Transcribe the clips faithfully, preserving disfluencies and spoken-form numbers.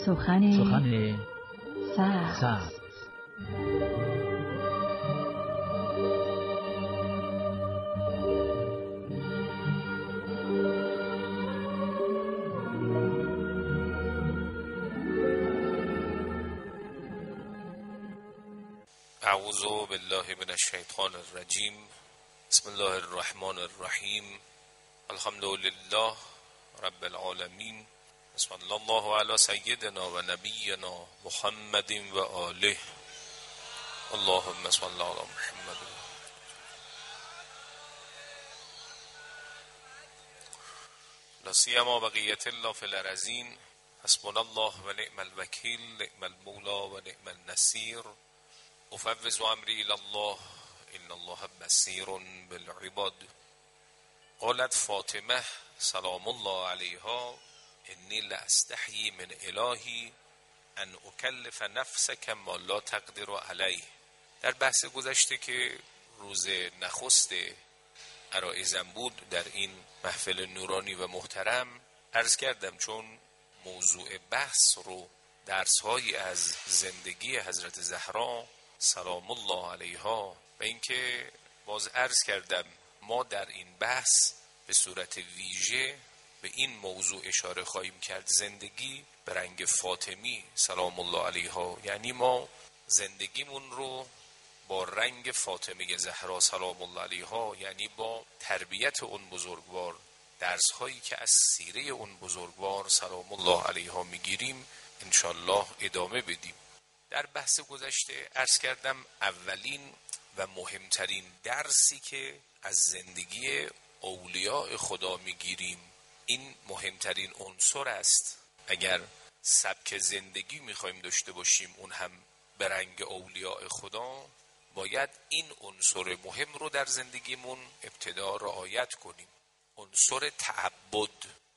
سخن سخن سبز. سبز. اعوذ بالله من الشیطان الرجیم. بسم الله الرحمن الرحیم. الحمد لله رب العالمین. بسم الله علی سیدنا و نبینا محمد و آله. اللهم صل علی محمد. لا سیما بقیت الله فی الارضین. حسبنا الله و نعم الوکیل، نعم المولا و نعم النصیر. افوض امری الی الله ان الله بصیر بالعباد. قالت فاطمه سلام الله علیها: انی لاستحیی من الهی ان اکلف نفسک ما لا تقدر علیه. در بحث گذشته که روز نخست عرایزم بود در این محفل نورانی و محترم، عرض کردم چون موضوع بحث رو درس‌هایی از زندگی حضرت زهرا سلام الله علیها و اینکه باز عرض کردم ما در این بحث به صورت ویژه به این موضوع اشاره خواهیم کرد: زندگی به رنگ فاطمی سلام الله علیها. یعنی ما زندگیمون رو با رنگ فاطمه زهرا سلام الله علیها، یعنی با تربیت اون بزرگوار، درس هایی که از سیره اون بزرگوار سلام الله علیها میگیریم انشالله ادامه بدیم. در بحث گذشته عرض کردم اولین و مهمترین درسی که از زندگی اولیاء خدا میگیریم این مهمترین عنصر است. اگر سبک زندگی میخوایم داشته باشیم اون هم به رنگ اولیاء خدا، باید این عنصر مهم رو در زندگیمون ابتدا رعایت کنیم. عنصر تعبد.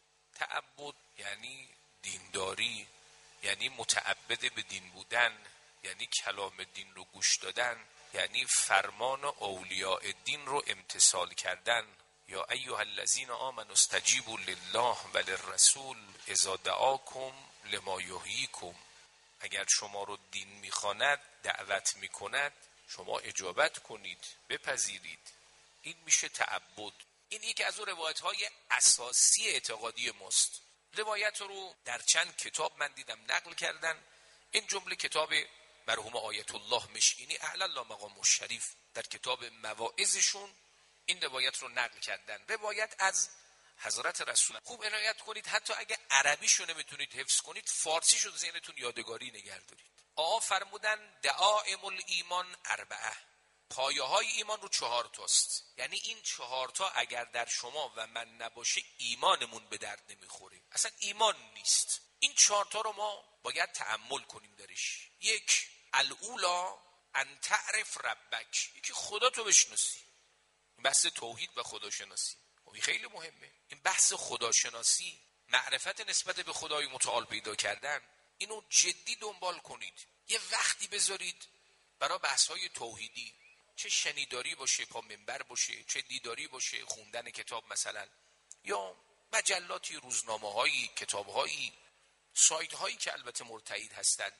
تعبد یعنی دینداری، یعنی متعبد به دین بودن، یعنی کلام دین رو گوش دادن، یعنی فرمان اولیاء دین رو امتثال کردن. یا ایها الذین آمنوا استجیبوا لله و للرسول اذا دعاکم لما یحییکم. اگر شما رو دین میخواند، دعوت میکند، شما اجابت کنید، بپذیرید. این میشه تعبد. این یکی از اون روایت های اساسی اعتقادی ماست. روایت رو در چند کتاب من دیدم نقل کردن، این جمله کتاب مرحوم آیت الله مشکینی اعلی الله مقام الشریف در کتاب مواعظشون این روایت رو نقل کردن. روایت از حضرت رسول. خوب عنایت کنید، حتی اگه عربیشو نمیتونید حفظ کنید، فارسیشو ذهنتون یادگاری نگه دارید. آقا فرمودن دعائم الایمان اربعه. پایه های ایمان رو چهار تاست. یعنی این چهار تا اگر در شما و من نباشه ایمانمون به درد نمیخوره، اصلا ایمان نیست. این چهار تا رو ما باید تأمل کنیم درش. یک، الاولا ان تعرف ربک. یکی خدا تو بشناسی. این بحث توحید و خداشناسی این خیلی مهمه. این بحث خداشناسی، معرفت نسبت به خدای متعال پیدا کردن، اینو جدی دنبال کنید. یه وقتی بذارید برای بحث‌های توحیدی، چه شنیداری باشه، پا منبر باشه، چه دیداری باشه، خوندن کتاب مثلا، یا مجلاتی، روزنامه‌هایی، کتاب‌هایی، سایت‌هایی که البته مرتئید هستن،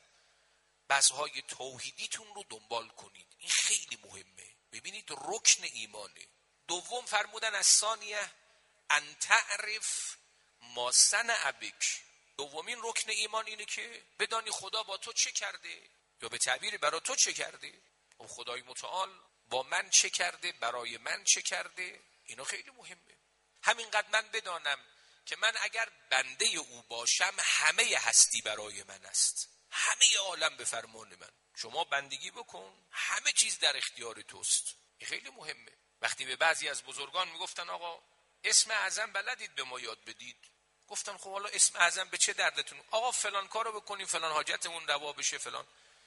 بحث‌های توحیدیتون رو دنبال کنید. این خیلی مهمه. ببینید رکن ایمانه. دوم فرمودن از ثانیه ان تعرف ما صنع بک. دومین رکن ایمان اینه که بدانی خدا با تو چه کرده، یا به تعبیر برای تو چه کرده. و خدای متعال با من چه کرده، برای من چه کرده. اینا خیلی مهمه. همینقدر من بدانم که من اگر بنده او باشم همه هستی برای من است، همه عالم به فرمان من. شما بندگی بکن، همه چیز در اختیار توست. این خیلی مهمه. وقتی به بعضی از بزرگان میگفتن آقا اسم اعظم بلدید به ما یاد بدید، گفتن خب حالا اسم اعظم به چه دردتون؟ آقا فلان کارو بکنیم فلان حاجتمون روا بشه فلان.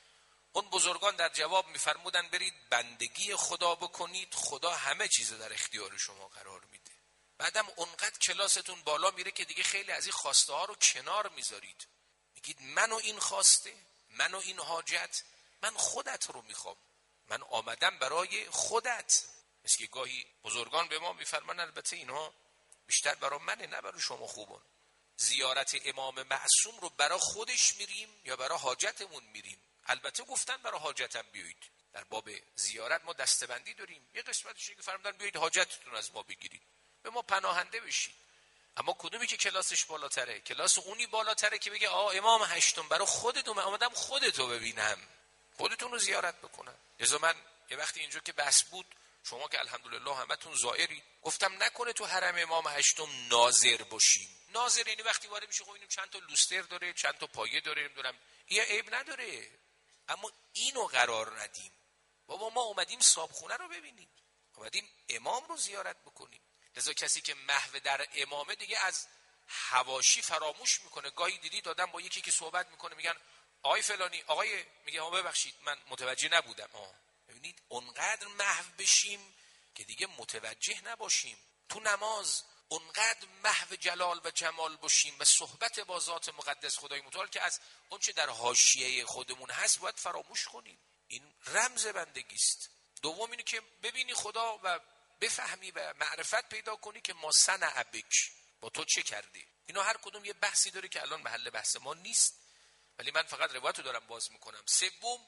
اون بزرگان در جواب میفرمودن برید بندگی خدا بکنید، خدا همه چیز در اختیار شما قرار میده. بعدم اونقدر کلاستون بالا میره که دیگه خیلی از این خواسته ها رو کنار میذارید. میگید منو این خواسته، منو این حاجت، من خودت رو میخوام، من آمدم برای خودت. مثل که گاهی بزرگان به ما میفرمان البته اینها بیشتر برای منه نه برای شما خوبان. زیارت امام معصوم رو برای خودش میریم یا برای حاجتمون میریم؟ البته گفتن برای حاجتم بیایید. در باب زیارت ما دستبندی داریم، یه قسمتش اینه که فرمودن بیایید حاجتتون از ما بگیرید، به ما پناهنده بشید. اما کدومی که کلاسش بالاتره؟ کلاس اونی بالاتره که بگه آ امام هشتم برای خودتون آمدم خودتو ببینم، خودتون رو زیارت بکنم. لذا من یه وقتی اینجا که بحث بود، شما که الحمدلله همتون زائری، گفتم نکنه تو حرم امام هشتم ناظر باشیم. ناظر یعنی وقتی وارد میشه خب اینم چند تا لوستر داره، چند تا پایه داره، نمیدونم، این عیب نداره، اما اینو قرار ندیم. بابا ما اومدیم صابخونه رو ببینیم، اومدیم امام رو زیارت بکنیم. لذا کسی که محو در امامه دیگه از حواشی فراموش میکنه. گاهی دیدید آدم با یکی که صحبت میکنه میگن آقای فلانی، آقای میگه ها ببخشید من متوجه نبودم. آه ببینید اونقدر محو بشیم که دیگه متوجه نباشیم. تو نماز اونقدر محو جلال و جمال باشیم و صحبت با ذات مقدس خدای متعال که از اون چه در حاشیه خودمون هست باید فراموش کنیم. این رمز بندگی است. دوم اینه که ببینی خدا و بفهمی و معرفت پیدا کنی که ما صنع بک، با تو چه کردی. اینا هر کدوم یه بحثی داره که الان محل بحث ما نیست، ولی من فقط روایت رو دارم باز میکنم. سوم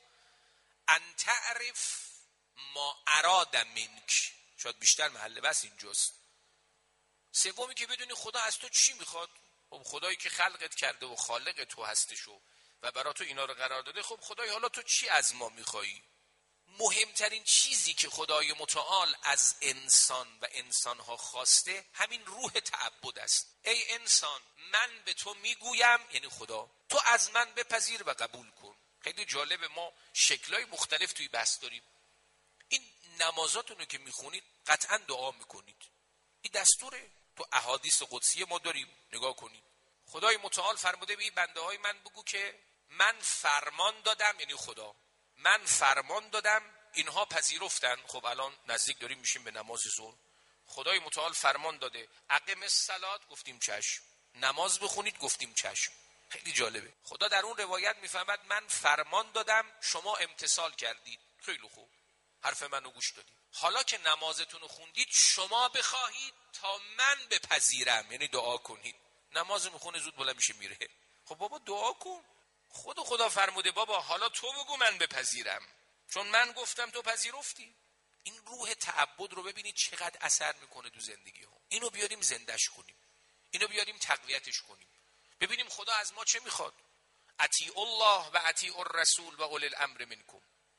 ان تعرف ما اراد منک، شاید بیشتر محل بحث اینجاست. سومی که بدونی خدا از تو چی میخواد. خب خدایی که خلقت کرده و خالق تو هستشو و برای تو اینا رو قرار داده، خب خدای حالا تو چی از ما میخوایی؟ مهمترین چیزی که خدای متعال از انسان و انسانها خواسته همین روح تعبد است. ای انسان من به تو میگویم، یعنی خدا، تو از من بپذیر و قبول کن. خیلی جالبه، ما شکلای مختلف توی بحث داریم. این نمازاتونو که میخونید قطعا دعا میکنید، این دستوره. تو احادیث قدسی ما داریم، نگاه کنید. خدای متعال فرموده به این بنده های من بگو که من فرمان دادم، یعنی خدا، من فرمان دادم اینها پذیرفتن. خب الان نزدیک داریم میشیم به نماز ظهر. خدای متعال فرمان داده اقیم الصلات، گفتیم چشم. نماز بخونید، گفتیم چشم. خیلی جالبه. خدا در اون روایت میفهمد من فرمان دادم، شما امتثال کردید، خیلی خوب، حرف منو گوش دادید. حالا که نمازتون رو خوندید شما بخواهید تا من بپذیرم، یعنی دعا کنید. نماز میخونه زود بلند میشه میره. خب بابا دعا کن. خود خدا فرموده بابا حالا تو بگو من بپذیرم، چون من گفتم تو پذیرفتی. این روح تعبد رو ببینید چقدر اثر میکنه تو زندگی ها. اینو بیاریم زندش کنیم، اینو بیاریم تقویتش کنیم، ببینیم خدا از ما چه میخواد. اطیع الله و اطیع الرسول و اولی الامر منکم.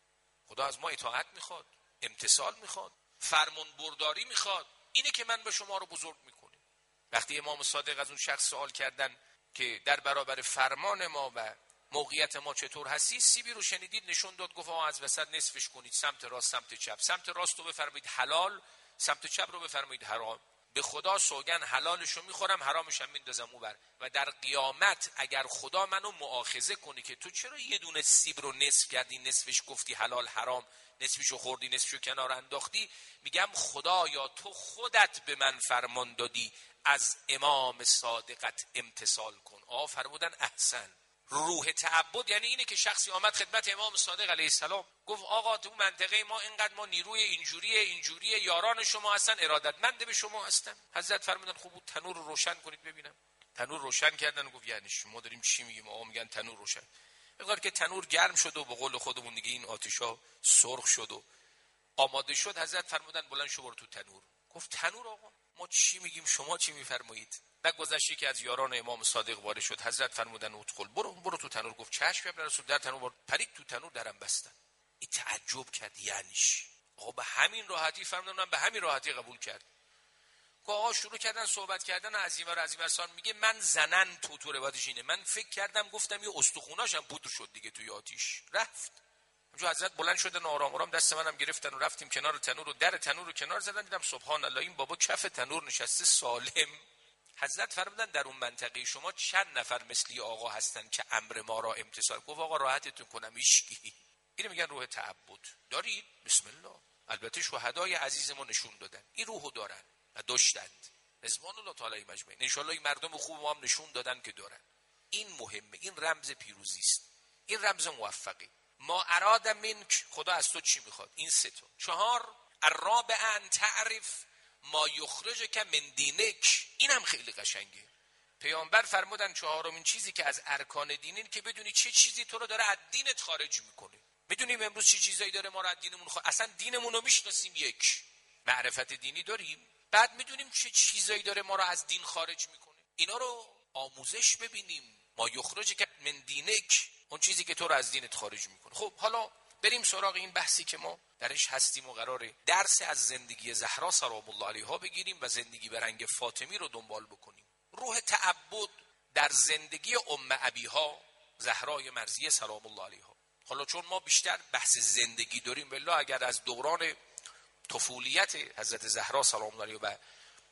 خدا از ما اطاعت میخواد، امتثال میخواد، فرمان برداری میخواد. اینه که من به شما رو بزرگ میکنه. وقتی امام صادق از اون شخص سوال کردن که در برابر فرمان ما و موقعیت ما چطور هستی، سیبی رو شنیدید نشون داد، گفت آقا از وسط نصفش کنید، سمت راست سمت چپ. سمت راست رو بفرمایید حلال، سمت چپ رو بفرمایید حرام. به خدا سوگن حلالشو میخورم، حرامش هم میندازم اونور. و در قیامت اگر خدا منو مؤاخذه کنه که تو چرا یه دونه سیب رو نصف کردی، نصفش گفتی حلال حرام، نصفشو خوردی نصفشو کنار انداختی، میگم خدایا تو خودت به من فرمان دادی از امام صادقت امتثال کن. آقا فرمودن احسن. روح تعبد یعنی اینه که شخصی آمد خدمت امام صادق علیه السلام گفت آقا تو منطقه ما اینقدر ما نیروی اینجوریه اینجوریه، یاران شما هستن، ارادتمند به شما هستن. حضرت فرمودن خوب بود تنور رو روشن کنید ببینم. تنور روشن کردن. گفت یعنی شما داریم چی میگیم؟ آقا میگن تنور روشن. اینقدر که تنور گرم شد و به قول خودمون دیگه این آتشا سرخ شد و آماده شد، حضرت فرمودن بلند شو برو تو تنور. گفت تنور آقا ما چی میگیم شما چی میفرمایید؟ نگذشتی که از یاران امام صادق وارد شد، حضرت فرمودن ادخل، برو برو تو تنور. گفت چشم ابن رسول. در تنور پرید تو تنور، درم بستن. این تعجب کرد، یعنیش آقا به همین راحتی فرمودن؟ به همین راحتی قبول کرد. آقا شروع کردن صحبت کردن از این ور از این ور سان. میگه من زنن تو تو روایتش اینه، من فکر کردم گفتم یه استخوناشم پودر شد دیگه توی آتیش رفت. همونجا حضرت بلند شدن آرام آرام دست منم گرفتن و رفتیم کنار تنور و در تنور رو کنار زدن. دیدم سبحان الله این بابا کف تنور نشسته سالم. حضرت فرمودن در اون منطقه شما چند نفر مثلی آقا هستن که امر ما را امتثال؟ گفت آقا راحتتون کنم هیچکی. اینو میگن روح تعبد. دارید؟ بسم الله. البته شهدای عزیز ما نشون دادن این روحو دارن و داشتند، رضوان الله تعالی مجمعین. ان شاء الله این مردم خوب ما هم نشون دادن که دارن. این مهمه، این رمز پیروزی است، این رمز موفقی. ما اراد منک، خدا از تو چی میخواد؟ این سه تا. چهار الرابع ان تعرف ما یخرجک من دینک. این هم خیلی قشنگه. پیامبر فرمودن چهارمین چیزی که از ارکان دین این که بدونی چه چیزی تو رو داره از دینت خارج میکنه. میدونیم امروز چه چیزایی داره ما رو از دینمون خارج، اصلا دینمون رو میشناسیم، یک معرفت دینی داریم، بعد میدونیم چه چیزایی داره ما رو از دین خارج میکنه. اینا رو آموزش ببینیم. ما یخرج که من دینک، اون چیزی که تو رو از دینت خارج میکنه. خب حالا بریم سراغ این بحثی که ما درش هستیم و قراره درس از زندگی زهرا سلام الله علیها بگیریم و زندگی به رنگ فاطمی رو دنبال بکنیم. روح تعبد در زندگی ام ابیها زهرای مرضیه سلام الله علیها. حالا چون ما بیشتر بحث زندگی داریم، والله اگر از دوران طفولیت حضرت زهرا سلام الله علیها و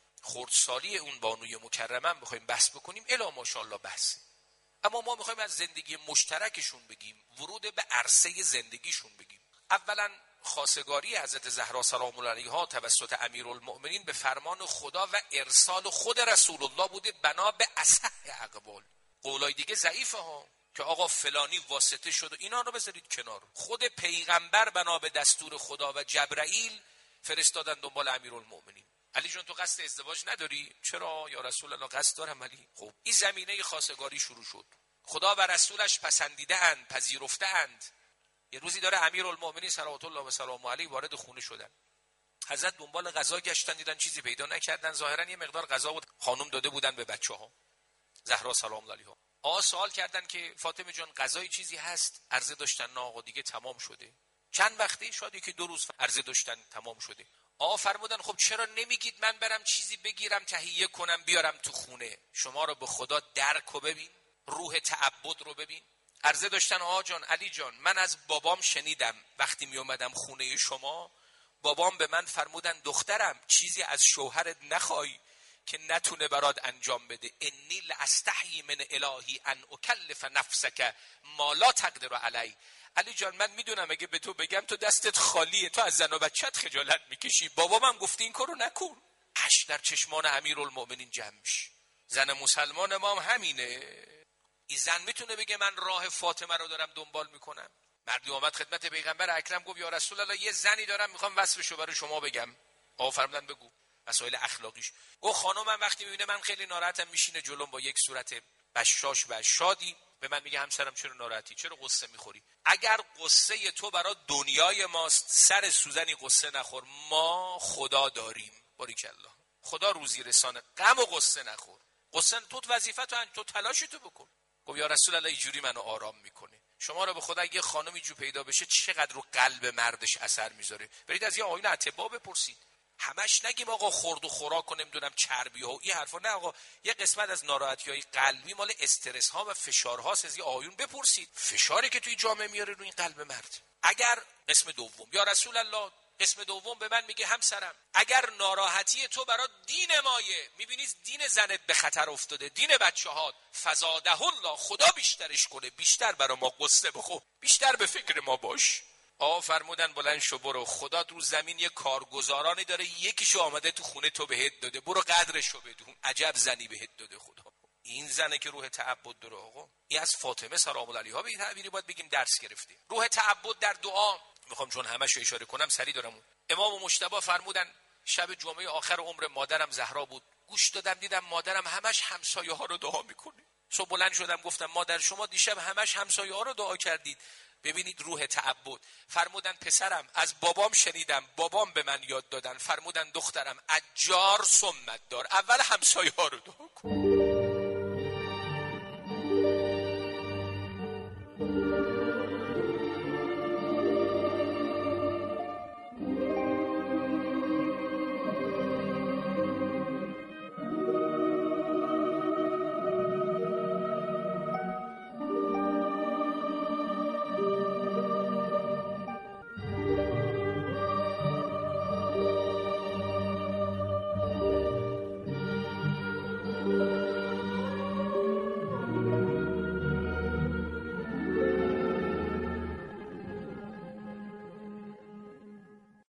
خردسالی اون بانوی مکرمه بخوایم بحث بکنیم، الا ماشاءالله بحث، اما ما میخوایم از زندگی مشترکشون بگیم، ورود به عرصه زندگیشون بگیم. اولا خواستگاری حضرت زهرا سلام الله علیها توسط امیرالمؤمنین به فرمان خدا و ارسال خود رسول الله بوده بنا به اصح اقوال. قولای دیگه ضعیفه ها که آقا فلانی واسطه شد و اینا رو بذارید کنار. خود پیغمبر بنا به دستور خدا و جبرائیل فرستادن دنبال امیرالمؤمنین. علی جون تو قصد ازدواج نداری؟ چرا یا رسول الله قصد دارم علی. خب این زمینه خواستگاری شروع شد. خدا و رسولش پسندیده اند، پذیرفته اند. یه روزی داره امیرالمؤمنین صلوات الله و سلام علیه وارد خونه شدن. حضرت دنبال غذا گشتن، دیدن چیزی پیدا نکردن. ظاهرا یه مقدار غذا بود خانم داده بودن به بچه‌ها. زهرا سلام الله علیها آ سوال کردن که فاطمه جان غذای چیزی هست؟ عرضه داشتن نه آقا دیگه تمام شده. چند وقته؟ شاید که دو روز. عرضه داشتن تمام شده. آ فرمودن خب چرا نمیگید من برم چیزی بگیرم تهیه کنم بیارم تو خونه؟ شما رو به خدا درک رو ببین، روح تعبد رو ببین. عرضه داشتن آقا جان علی جان من از بابام شنیدم وقتی می اومدم خونه شما، بابام به من فرمودن دخترم چیزی از شوهرت نخوای که نتونه برات انجام بده. انی لاستحیی من الهی ان اکلف نفسک ما لا تقدر علی. علی جان من میدونم اگه به تو بگم تو دستت خالیه، تو از زن و بچت خجالت میکشی، بابام گفته این کارو نکن. اش در چشمان امیرالمؤمنین جمع میشه. زن مسلمان ما هم همینه. این زن میتونه بگه من راه فاطمه رو دارم دنبال میکنم؟ مردی اومد خدمت پیغمبر اکرم گفت یا رسول الله یه زنی دارم میخوام وصفشو برای شما بگم. آقا فرمودن بگو. مسائل اخلاقیش. گفت خانومم وقتی میبینه من خیلی ناراحتم میشینه جلوم با یک صورت بشاش و شادی به من میگه همسرم چرا ناراحتی؟ چرا قصه میخوری؟ اگر قصه تو برای دنیای ماست سر سوزنی قصه نخور، ما خدا داریم. باریکالله. خدا روزی رسانه. غم و قصه نخور. قصه تو وظیفه تو تو تلاشتو بکن. گفت یا رسول الله اینجوری منو آرام میکنه. شما رو به خدا اگه خانمی جو پیدا بشه چقدر رو قلب مردش اثر میذاره. برید از یه آیین اتباع بپرسید. همش نگیم آقا خورد و خوراک و نمیدونم چربی ها و این حرفا، نه آقا. یه قسمت از ناراحتی‌های قلبی مال استرس ها و فشارهاست. از یه آیون بپرسید فشاری که توی جامعه میاره روی این قلب مرد. اگر قسم دوم یا رسول الله قسم دوم به من میگه همسرم اگر ناراحتی تو برای دین مایه، میبینی دین زنت به خطر افتاده، دین بچه‌هات، فزاده الله خدا بیشترش کنه، بیشتر برای ما قصه بخو، بیشتر به فکر ما باش. آقا فرمودن بلند شو برو، خدا رو زمین یه کارگزارانی داره یکیشو آمده تو خونه تو بهت داده، برو قدرشو بدون. عجب زنی بهت داده خدا. این زنه که روح تعبد داره. آقا این از فاطمه سلام الله علیها به این تعبیری باید بگیم درس گرفته. روح تعبد در دعا میخوام چون همشو اشاره کنم سری دارم. امام مجتبی فرمودن شب جمعه آخر عمر مادرم زهرا بود، گوش دادم دیدم مادرم همش همسایه ها رو دعا میکنه. صبح بلند شدم گفتم مادر شما دیشب همش همسایه ها رو دعا کردید. ببینید روح تعبد. فرمودن پسرم از بابام شنیدم، بابام به من یاد دادن. فرمودن دخترم اجار سمت دار، اول همسایه ها رو دعا کن.